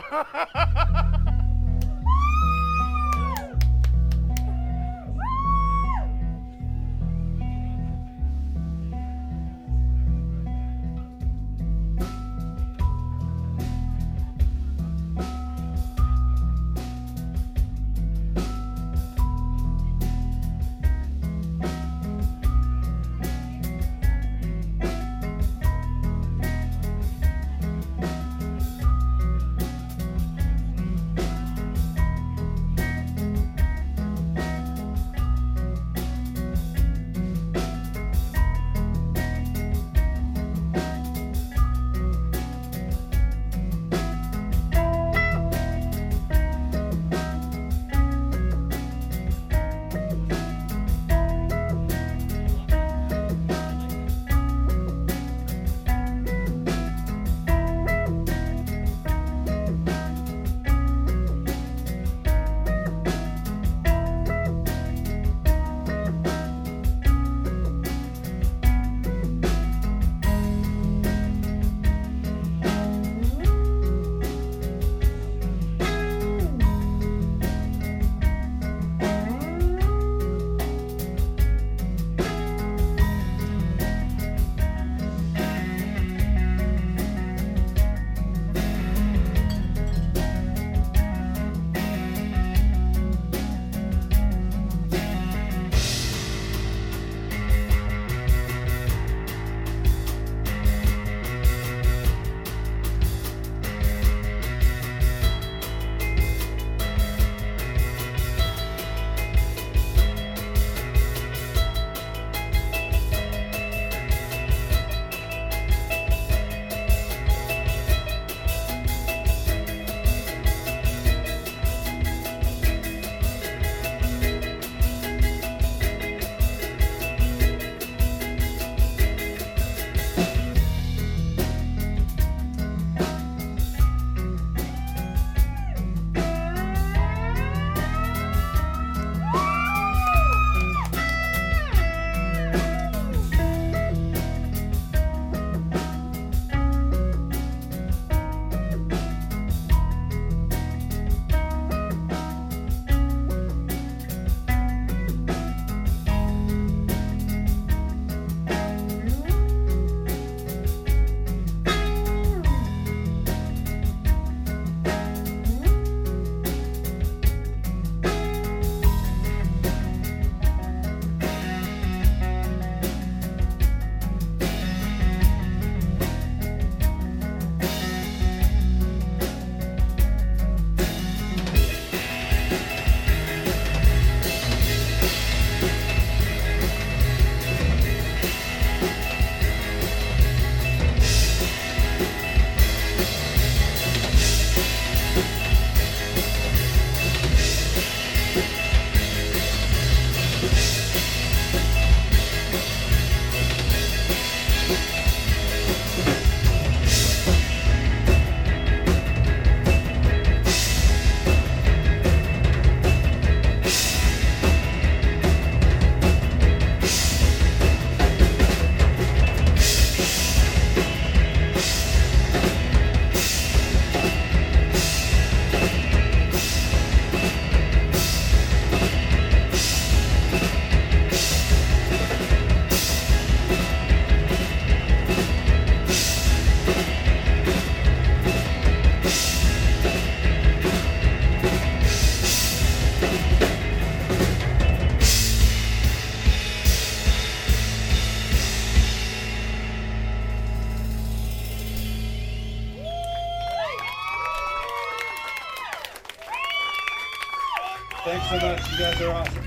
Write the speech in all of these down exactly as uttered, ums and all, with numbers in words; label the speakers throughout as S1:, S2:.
S1: Thanks so much. You guys are awesome.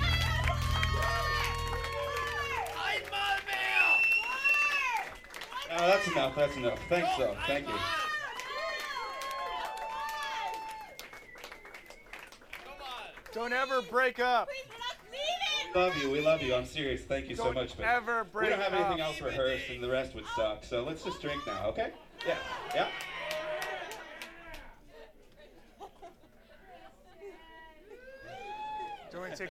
S1: No, that's enough. That's enough. Thanks, though. Thank you.
S2: Don't ever break up.
S1: We love you. We love you. I'm serious. Thank you
S2: Don't
S1: so much. But
S2: ever break
S1: we don't have
S2: up.
S1: anything else rehearsed, and the rest would suck. So let's just drink now, okay? Yeah. Yeah.
S2: Do you want to take